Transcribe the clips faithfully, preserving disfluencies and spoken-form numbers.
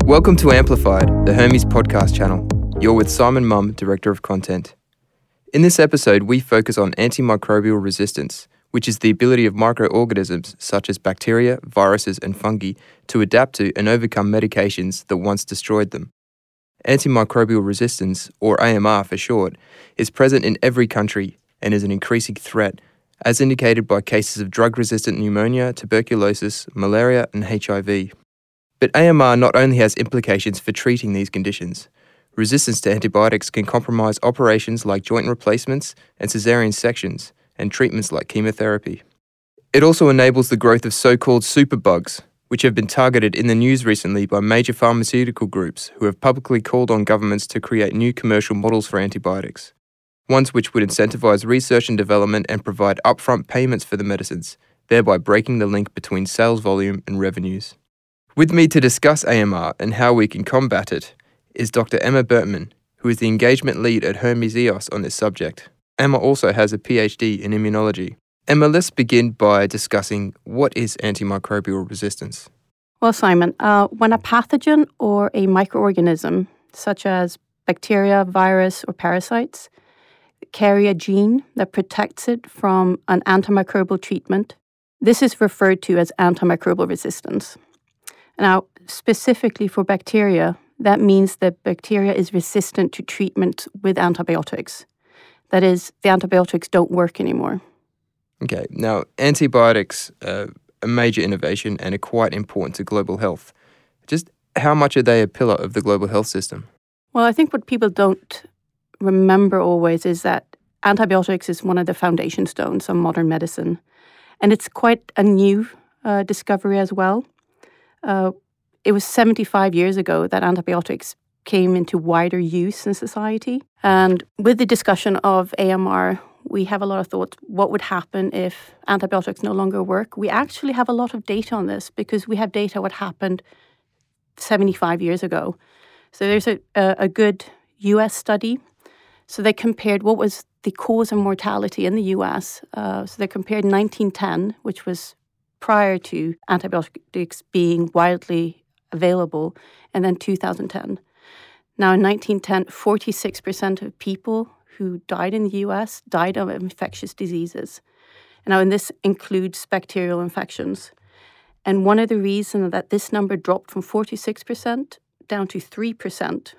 Welcome to Amplified, the Hermes podcast channel. You're with Simon Mumm, Director of Content. In this episode, we focus on antimicrobial resistance, which is the ability of microorganisms such as bacteria, viruses, and fungi to adapt to and overcome medications that once destroyed them. Antimicrobial resistance, or A M R for short, is present in every country and is an increasing threat, as indicated by cases of drug-resistant pneumonia, tuberculosis, malaria, and H I V. But A M R not only has implications for treating these conditions. Resistance to antibiotics can compromise operations like joint replacements and caesarean sections, and treatments like chemotherapy. It also enables the growth of so-called superbugs, which have been targeted in the news recently by major pharmaceutical groups who have publicly called on governments to create new commercial models for antibiotics, ones which would incentivize research and development and provide upfront payments for the medicines, thereby breaking the link between sales volume and revenues. With me to discuss A M R and how we can combat it is Doctor Emma Bertman, who is the engagement lead at Hermes E O S on this subject. Emma also has a P H D in immunology. Emma, let's begin by discussing what is antimicrobial resistance. Well, Simon, uh, when a pathogen or a microorganism, such as bacteria, virus, or parasites, carry a gene that protects it from an antimicrobial treatment, this is referred to as antimicrobial resistance. Now, specifically for bacteria, that means that bacteria is resistant to treatment with antibiotics. That is, the antibiotics don't work anymore. Okay, now antibiotics are a major innovation and are quite important to global health. Just how much are they a pillar of the global health system? Well, I think what people don't remember always is that antibiotics is one of the foundation stones of modern medicine. And it's quite a new uh, discovery as well. Uh, it was seventy-five years ago that antibiotics came into wider use in society. And with the discussion of A M R, we have a lot of thoughts, what would happen if antibiotics no longer work? We actually have a lot of data on this because we have data what happened seventy-five years ago. So there's a, a, a good U S study. So they compared what was the cause of mortality in the U S. Uh, so they compared nineteen ten, which was prior to antibiotics being widely available, and then two thousand ten. Now, in nineteen ten, forty-six percent of people who died in the U S died of infectious diseases. Now, and this includes bacterial infections. And one of the reasons that this number dropped from forty-six percent down to three percent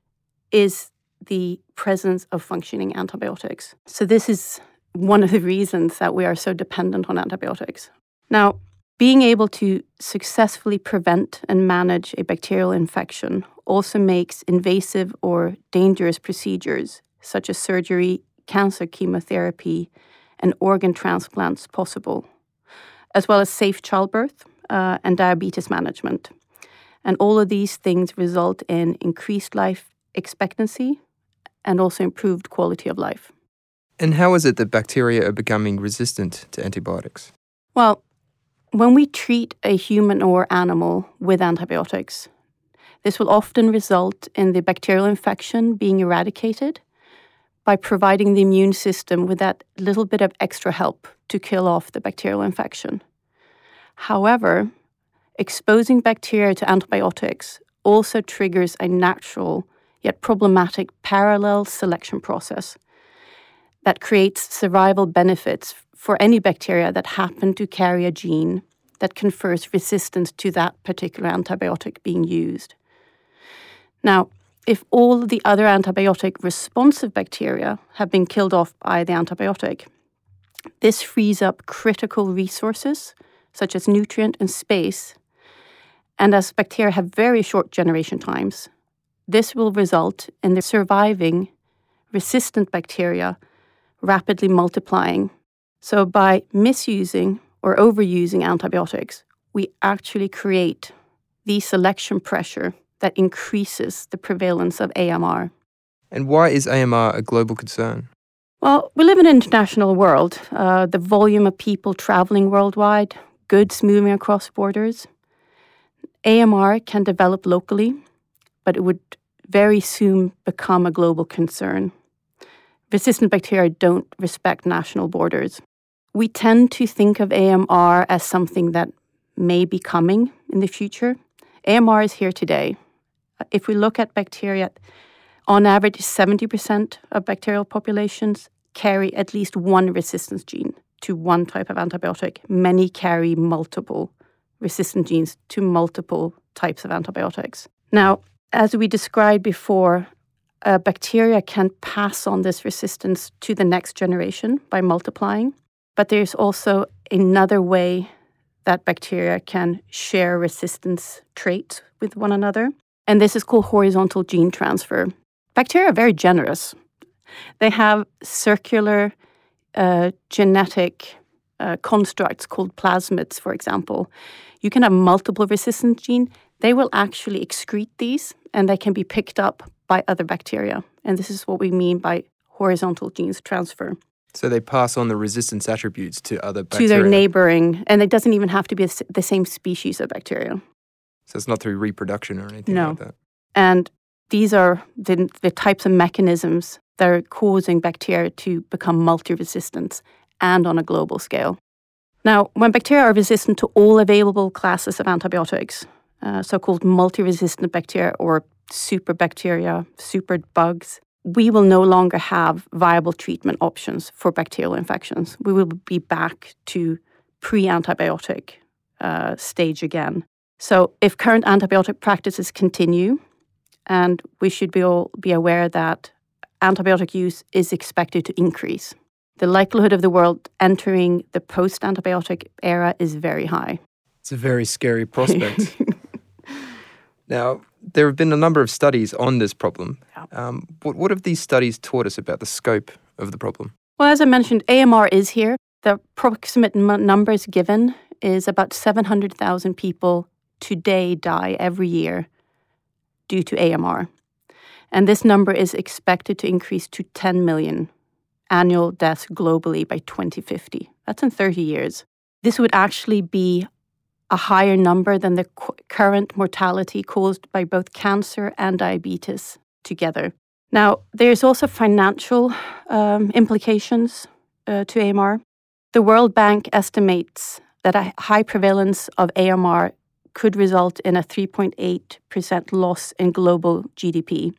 is the presence of functioning antibiotics. So this is one of the reasons that we are so dependent on antibiotics. Now, being able to successfully prevent and manage a bacterial infection also makes invasive or dangerous procedures such as surgery, cancer chemotherapy, and organ transplants possible, as well as safe childbirth uh, and diabetes management. And all of these things result in increased life expectancy and also improved quality of life. And how is it that bacteria are becoming resistant to antibiotics? Well, when we treat a human or animal with antibiotics, this will often result in the bacterial infection being eradicated by providing the immune system with that little bit of extra help to kill off the bacterial infection. However, exposing bacteria to antibiotics also triggers a natural yet problematic parallel selection process that creates survival benefits for any bacteria that happen to carry a gene that confers resistance to that particular antibiotic being used. Now, if all the other antibiotic-responsive bacteria have been killed off by the antibiotic, this frees up critical resources, such as nutrient and space, and as bacteria have very short generation times, this will result in the surviving resistant bacteria rapidly multiplying. So by misusing or overusing antibiotics, we actually create the selection pressure that increases the prevalence of A M R. And why is A M R a global concern? Well, we live in an international world. Uh, the volume of people traveling worldwide, goods moving across borders. A M R can develop locally, but it would very soon become a global concern. Resistant bacteria don't respect national borders. We tend to think of A M R as something that may be coming in the future. A M R is here today, If we look at bacteria, on average, seventy percent of bacterial populations carry at least one resistance gene to one type of antibiotic. Many carry multiple resistant genes to multiple types of antibiotics. Now, as we described before, uh, bacteria can pass on this resistance to the next generation by multiplying, but there's also another way that bacteria can share resistance traits with one another, and this is called horizontal gene transfer. Bacteria are very generous. They have circular uh, genetic uh, constructs called plasmids, for example. You can have multiple resistant genes. They will actually excrete these, and they can be picked up by other bacteria. And this is what we mean by horizontal genes transfer. So they pass on the resistance attributes to other bacteria? To their neighboring, and it doesn't even have to be the same species of bacteria. So it's not through reproduction or anything no. like that? And these are the, the types of mechanisms that are causing bacteria to become multi-resistant and on a global scale. Now, when bacteria are resistant to all available classes of antibiotics, uh, so-called multi-resistant bacteria or superbacteria, superbugs, we will no longer have viable treatment options for bacterial infections. We will be back to pre-antibiotic uh, stage again. So if current antibiotic practices continue, and we should be all be aware that antibiotic use is expected to increase, the likelihood of the world entering the post-antibiotic era is very high. It's a very scary prospect. Now, there have been a number of studies on this problem. Yeah. Um, what, what have these studies taught us about the scope of the problem? Well, as I mentioned, A M R is here. The approximate m- numbers given is about seven hundred thousand people today die every year due to A M R. And this number is expected to increase to ten million annual deaths globally by twenty fifty. That's in thirty years. This would actually be a higher number than the cu- current mortality caused by both cancer and diabetes together. Now, there's also financial um, implications uh, to A M R. The World Bank estimates that a high prevalence of A M R could result in a three point eight percent loss in global G D P.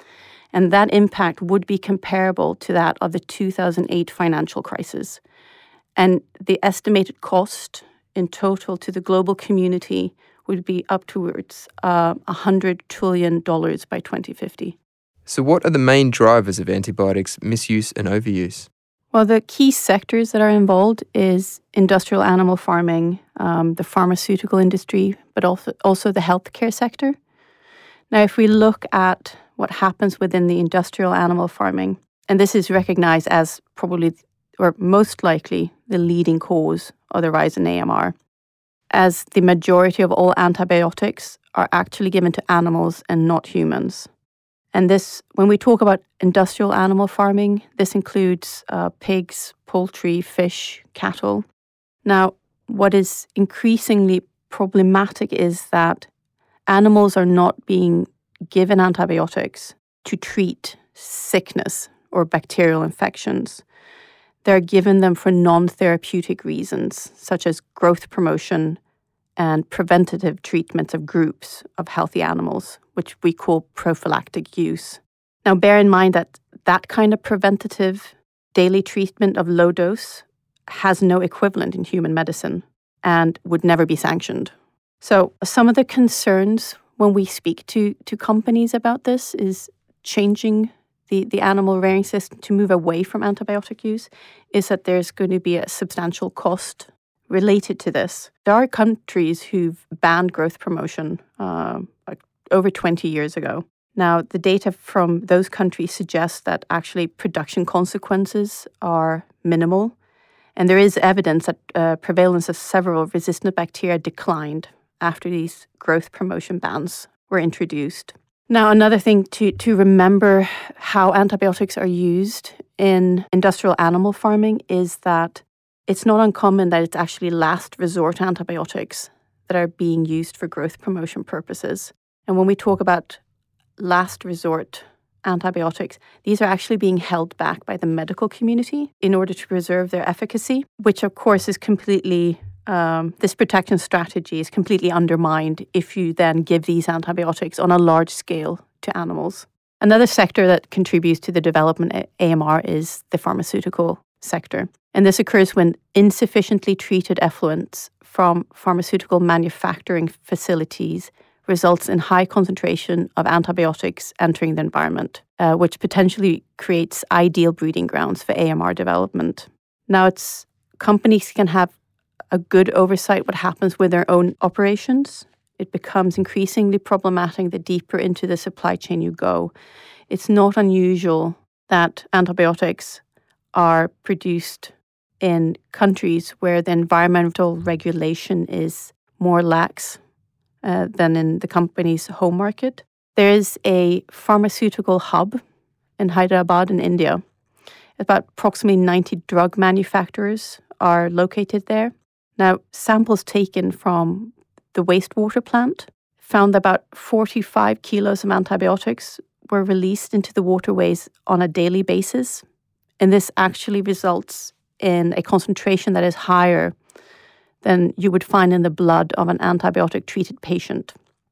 And that impact would be comparable to that of the two thousand eight financial crisis. And the estimated cost in total to the global community would be up towards uh, one hundred trillion dollars by twenty fifty. So what are the main drivers of antibiotics misuse and overuse? Well, the key sectors that are involved is industrial animal farming, um, the pharmaceutical industry, but also, also the healthcare sector. Now, if we look at what happens within the industrial animal farming, and this is recognized as probably, or most likely, the leading cause of the rise in A M R, as the majority of all antibiotics are actually given to animals and not humans. And this, when we talk about industrial animal farming, this includes uh, pigs, poultry, fish, cattle. Now, what is increasingly problematic is that animals are not being given antibiotics to treat sickness or bacterial infections. They're given them for non-therapeutic reasons, such as growth promotion and preventative treatments of groups of healthy animals, which we call prophylactic use. Now, bear in mind that that kind of preventative daily treatment of low dose has no equivalent in human medicine and would never be sanctioned. So some of the concerns when we speak to, to companies about this is changing the, the animal rearing system to move away from antibiotic use, is that there's going to be a substantial cost related to this. There are countries who've banned growth promotion uh, like over twenty years ago. Now, the data from those countries suggests that actually production consequences are minimal, and there is evidence that uh, prevalence of several resistant bacteria declined after these growth promotion bans were introduced. Now, another thing to, to remember how antibiotics are used in industrial animal farming is that it's not uncommon that it's actually last resort antibiotics that are being used for growth promotion purposes. And when we talk about last resort antibiotics, these are actually being held back by the medical community in order to preserve their efficacy, which of course is completely um, this protection strategy is completely undermined if you then give these antibiotics on a large scale to animals. Another sector that contributes to the development of A M R is the pharmaceutical sector. And this occurs when insufficiently treated effluents from pharmaceutical manufacturing facilities results in high concentration of antibiotics entering the environment, uh, which potentially creates ideal breeding grounds for A M R development. Now, it's companies can have a good oversight what happens with their own operations. It becomes increasingly problematic the deeper into the supply chain you go. It's not unusual that antibiotics are produced in countries where the environmental regulation is more lax uh, than in the company's home market. There is a pharmaceutical hub in Hyderabad in India. About approximately ninety drug manufacturers are located there. Now, samples taken from the wastewater plant found that about forty-five kilos of antibiotics were released into the waterways on a daily basis. And this actually results in a concentration that is higher than you would find in the blood of an antibiotic-treated patient.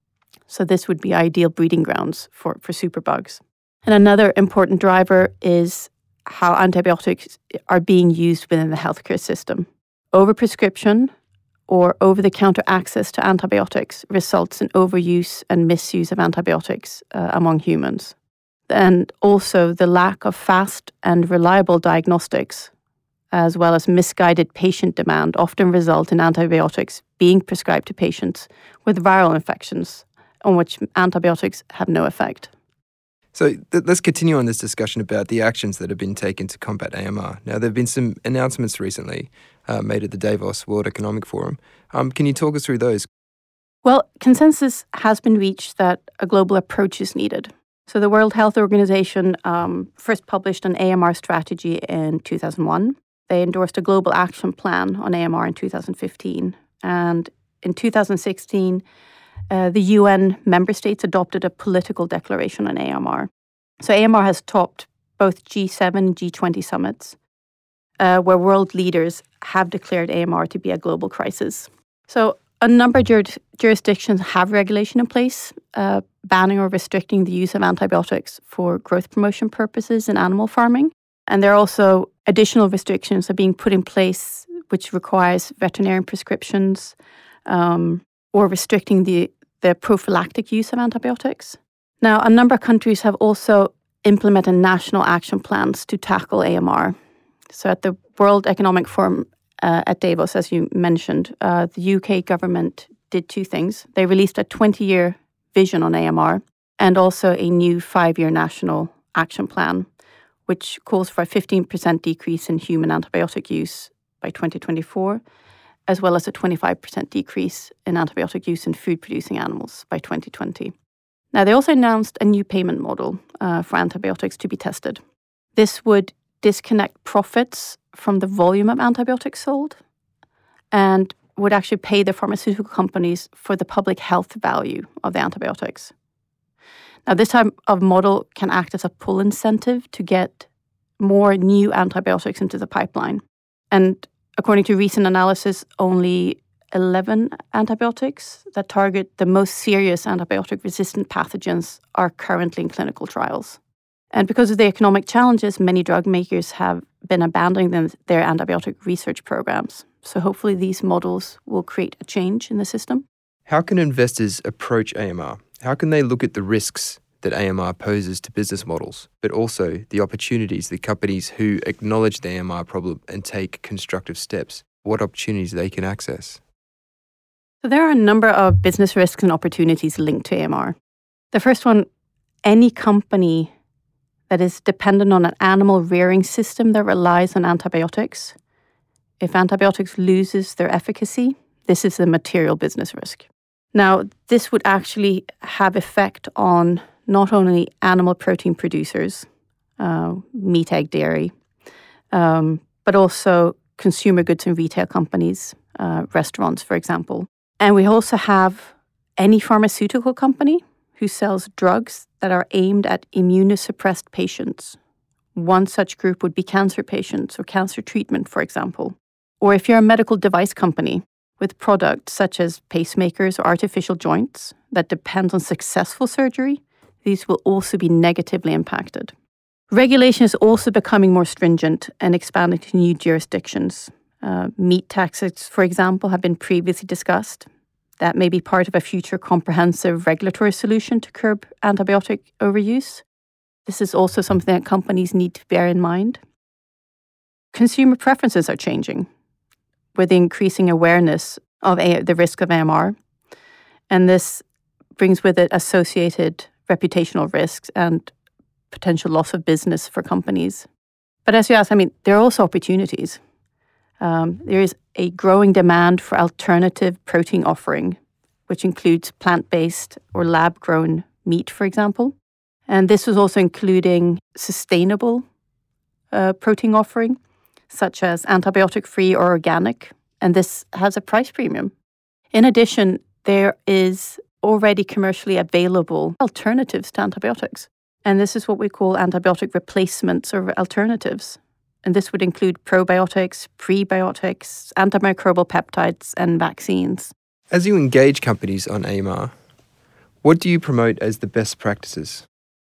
So this would be ideal breeding grounds for, for superbugs. And another important driver is how antibiotics are being used within the healthcare system. Overprescription or over-the-counter access to antibiotics results in overuse and misuse of antibiotics uh, among humans. And also the lack of fast and reliable diagnostics, as well as misguided patient demand, often result in antibiotics being prescribed to patients with viral infections on which antibiotics have no effect. So th- let's continue on this discussion about the actions that have been taken to combat A M R. Now, there have been some announcements recently uh, made at the Davos World Economic Forum. Um, can you talk us through those? Well, consensus has been reached that a global approach is needed. So the World Health Organization um, first published an A M R strategy in two thousand one. They endorsed a global action plan on A M R in two thousand fifteen. And in two thousand sixteen, uh, the U N member states adopted a political declaration on A M R. So A M R has topped both G seven and G twenty summits, uh, where world leaders have declared A M R to be a global crisis. So a number of jur- jurisdictions have regulation in place, uh, banning or restricting the use of antibiotics for growth promotion purposes in animal farming. And there are also additional restrictions that are being put in place, which requires veterinarian prescriptions um, or restricting the, the prophylactic use of antibiotics. Now, a number of countries have also implemented national action plans to tackle A M R. So at the World Economic Forum uh, at Davos, as you mentioned, uh, the U K government did two things. They released a twenty-year vision on A M R and also a new five-year national action plan, which calls for a fifteen percent decrease in human antibiotic use by twenty twenty-four, as well as a twenty-five percent decrease in antibiotic use in food-producing animals by twenty twenty. Now, they also announced a new payment model uh, for antibiotics to be tested. This would disconnect profits from the volume of antibiotics sold and would actually pay the pharmaceutical companies for the public health value of the antibiotics. Now, this type of model can act as a pull incentive to get more new antibiotics into the pipeline. And according to recent analysis, only eleven antibiotics that target the most serious antibiotic-resistant pathogens are currently in clinical trials. And because of the economic challenges, many drug makers have been abandoning them, their antibiotic research programs. So hopefully these models will create a change in the system. How can investors approach A M R? How can they look at the risks that A M R poses to business models, but also the opportunities that companies who acknowledge the A M R problem and take constructive steps, what opportunities they can access? So there are a number of business risks and opportunities linked to A M R. The first one, any company that is dependent on an animal rearing system that relies on antibiotics. If antibiotics loses their efficacy, this is a material business risk. Now, this would actually have effect on not only animal protein producers, uh, meat, egg, dairy, um, but also consumer goods and retail companies, uh, restaurants, for example. And we also have any pharmaceutical company who sells drugs that are aimed at immunosuppressed patients. One such group would be cancer patients or cancer treatment, for example. Or if you're a medical device company, with products such as pacemakers or artificial joints that depend on successful surgery, these will also be negatively impacted. Regulation is also becoming more stringent and expanding to new jurisdictions. Uh, meat taxes, for example, have been previously discussed. That may be part of a future comprehensive regulatory solution to curb antibiotic overuse. This is also something that companies need to bear in mind. Consumer preferences are changing with the increasing awareness of a- the risk of A M R. And this brings with it associated reputational risks and potential loss of business for companies. But as you ask, I mean, there are also opportunities. Um, there is a growing demand for alternative protein offering, which includes plant-based or lab-grown meat, for example. And this is also including sustainable uh, protein offering, such as antibiotic-free or organic, and this has a price premium. In addition, there is already commercially available alternatives to antibiotics, and this is what we call antibiotic replacements or alternatives. And this would include probiotics, prebiotics, antimicrobial peptides, and vaccines. As you engage companies on A M R, what do you promote as the best practices?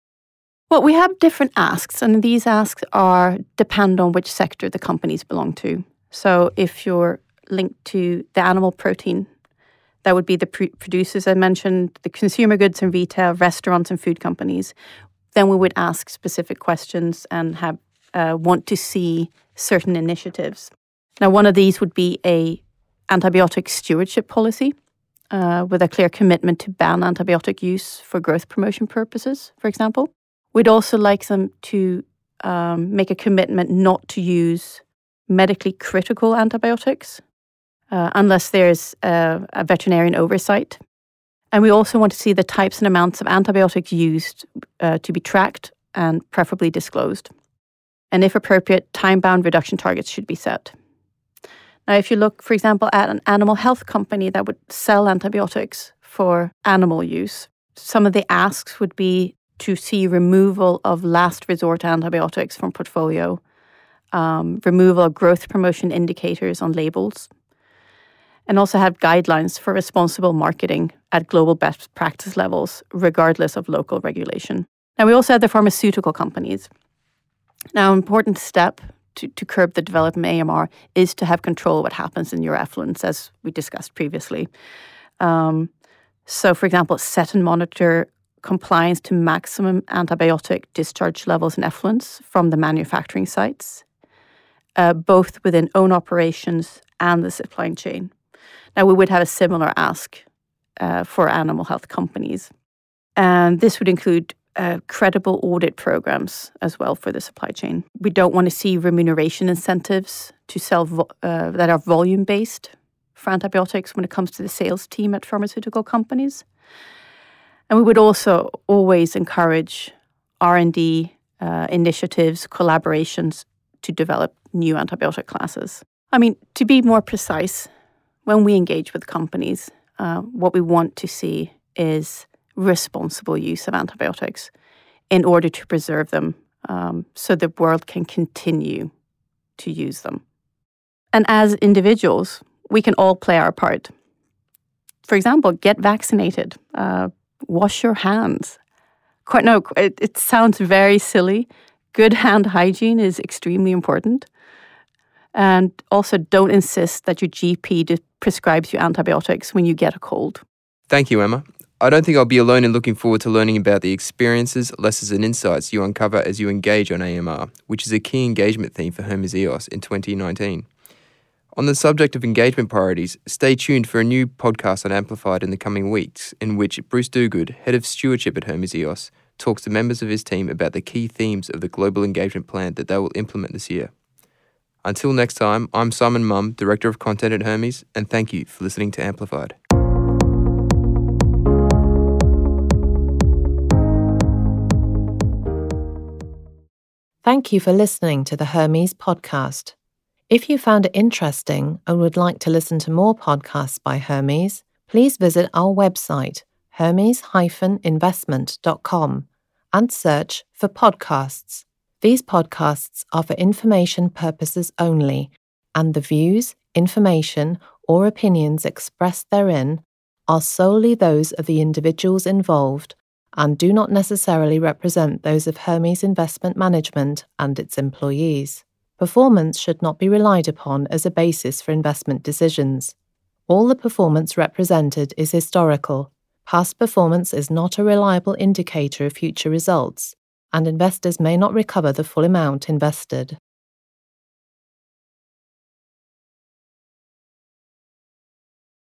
Well, we have different asks, and these asks are depend on which sector the companies belong to. So if you're linked to the animal protein, that would be the pr- producers I mentioned, the consumer goods and retail, restaurants and food companies. Then we would ask specific questions and have uh, want to see certain initiatives. Now, one of these would be a antibiotic stewardship policy uh, with a clear commitment to ban antibiotic use for growth promotion purposes, for example. We'd also like them to um, make a commitment not to use medically critical antibiotics uh, unless there's a, a veterinarian oversight. And we also want to see the types and amounts of antibiotics used uh, to be tracked and preferably disclosed. And if appropriate, time-bound reduction targets should be set. Now, if you look, for example, at an animal health company that would sell antibiotics for animal use, some of the asks would be to see removal of last resort antibiotics from portfolio, um, removal of growth promotion indicators on labels, and also have guidelines for responsible marketing at global best practice levels, regardless of local regulation. Now, we also have the pharmaceutical companies. Now, an important step to, to curb the development of A M R is to have control of what happens in your effluents, as we discussed previously. Um, so, for example, set and monitor compliance to maximum antibiotic discharge levels in effluents from the manufacturing sites, uh, both within own operations and the supply chain. Now, we would have a similar ask uh, for animal health companies. And this would include uh, credible audit programs as well for the supply chain. We don't want to see remuneration incentives to sell vo- uh, that are volume-based for antibiotics when it comes to the sales team at pharmaceutical companies. And we would also always encourage R and D uh, initiatives, collaborations to develop new antibiotic classes. I mean, to be more precise, when we engage with companies, uh, what we want to see is responsible use of antibiotics in order to preserve them um, so the world can continue to use them. And as individuals, we can all play our part. For example, get vaccinated. Uh, Wash your hands. Quite no, it, it sounds very silly. Good hand hygiene is extremely important. And also don't insist that your G P prescribes you antibiotics when you get a cold. Thank you, Emma. I don't think I'll be alone in looking forward to learning about the experiences, lessons and insights you uncover as you engage on A M R, which is a key engagement theme for Hermes E O S in twenty nineteen. On the subject of engagement priorities, stay tuned for a new podcast on Amplified in the coming weeks, in which Bruce Duguid, Head of Stewardship at Hermes E O S, talks to members of his team about the key themes of the global engagement plan that they will implement this year. Until next time, I'm Simon Mumm, Director of Content at Hermes, and thank you for listening to Amplified. Thank you for listening to the Hermes podcast. If you found it interesting and would like to listen to more podcasts by Hermes, please visit our website, hermes dash investment dot com, and search for podcasts. These podcasts are for information purposes only, and the views, information, or opinions expressed therein are solely those of the individuals involved and do not necessarily represent those of Hermes Investment Management and its employees. Performance should not be relied upon as a basis for investment decisions. All the performance represented is historical. Past performance is not a reliable indicator of future results, and investors may not recover the full amount invested.